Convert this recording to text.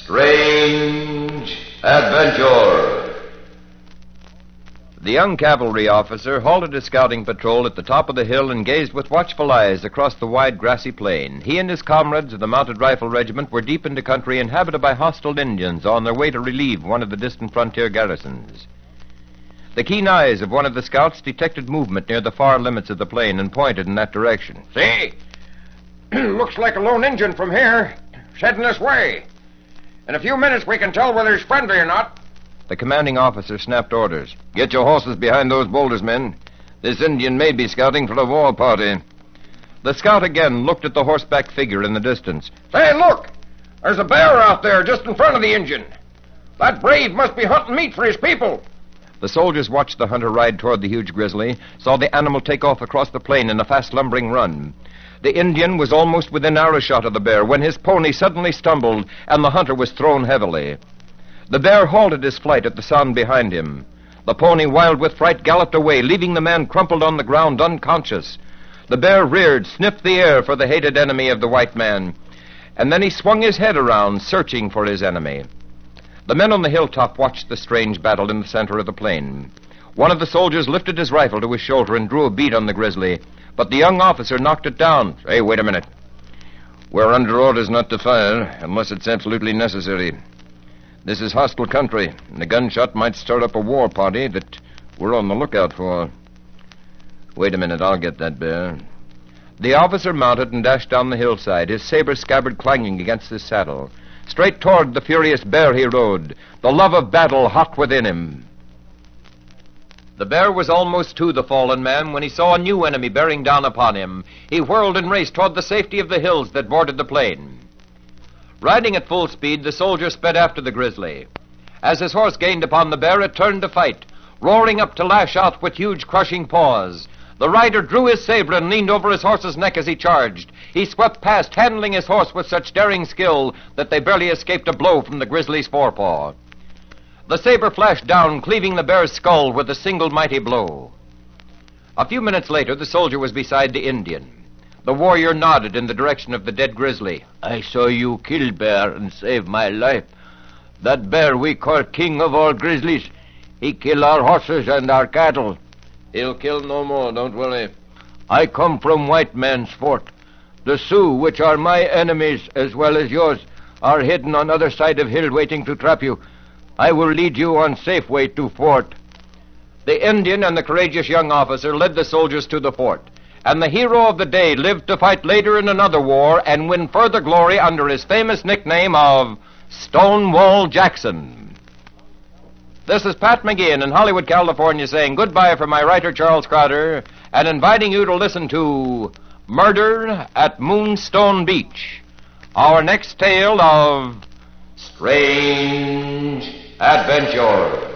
Strange Adventure. The young cavalry officer halted his scouting patrol at the top of the hill and gazed with watchful eyes across the wide grassy plain. He and his comrades of the Mounted Rifle Regiment were deep into country inhabited by hostile Indians on their way to relieve one of the distant frontier garrisons. The keen eyes of one of the scouts detected movement near the far limits of the plain and pointed in that direction. See? Looks like a lone Indian from here, heading this way. In a few minutes we can tell whether he's friendly or not. The commanding officer snapped orders. Get your horses behind those boulders, men. This Indian may be scouting for a war party. The scout again looked at the horseback figure in the distance. Say, look! There's a bear out there just in front of the Indian. That brave must be hunting meat for his people. The soldiers watched the hunter ride toward the huge grizzly, saw the animal take off across the plain in a fast lumbering run. The Indian was almost within arrow shot of the bear when his pony suddenly stumbled and the hunter was thrown heavily. The bear halted his flight at the sound behind him. The pony, wild with fright, galloped away, leaving the man crumpled on the ground unconscious. The bear reared, sniffed the air for the hated enemy of the white man, and then he swung his head around, searching for his enemy. The men on the hilltop watched the strange battle in the center of the plain. One of the soldiers lifted his rifle to his shoulder and drew a bead on the grizzly, but the young officer knocked it down. Hey, wait a minute. We're under orders not to fire unless it's absolutely necessary. This is hostile country, and a gunshot might start up a war party that we're on the lookout for. Wait a minute, I'll get that bear. The officer mounted and dashed down the hillside, his saber scabbard clanging against his saddle. Straight toward the furious bear he rode, the love of battle hot within him. The bear was almost to the fallen man when he saw a new enemy bearing down upon him. He whirled and raced toward the safety of the hills that bordered the plain. Riding at full speed, the soldier sped after the grizzly. As his horse gained upon the bear, it turned to fight, roaring up to lash out with huge crushing paws. The rider drew his saber and leaned over his horse's neck as he charged. He swept past, handling his horse with such daring skill that they barely escaped a blow from the grizzly's forepaw. The saber flashed down, cleaving the bear's skull with a single mighty blow. A few minutes later, the soldier was beside the Indian. The warrior nodded in the direction of the dead grizzly. I saw you kill bear and save my life. That bear we call king of all grizzlies. He kill our horses and our cattle. He'll kill no more, don't worry. I come from white man's fort. The Sioux, which are my enemies as well as yours, are hidden on other side of hill waiting to trap you. I will lead you on safe way to fort. The Indian and the courageous young officer led the soldiers to the fort, and the hero of the day lived to fight later in another war and win further glory under his famous nickname of Stonewall Jackson. This is Pat McGeehan in Hollywood, California, saying goodbye from my writer, Charles Crowder, and inviting you to listen to Murder at Moonstone Beach, our next tale of strange adventure.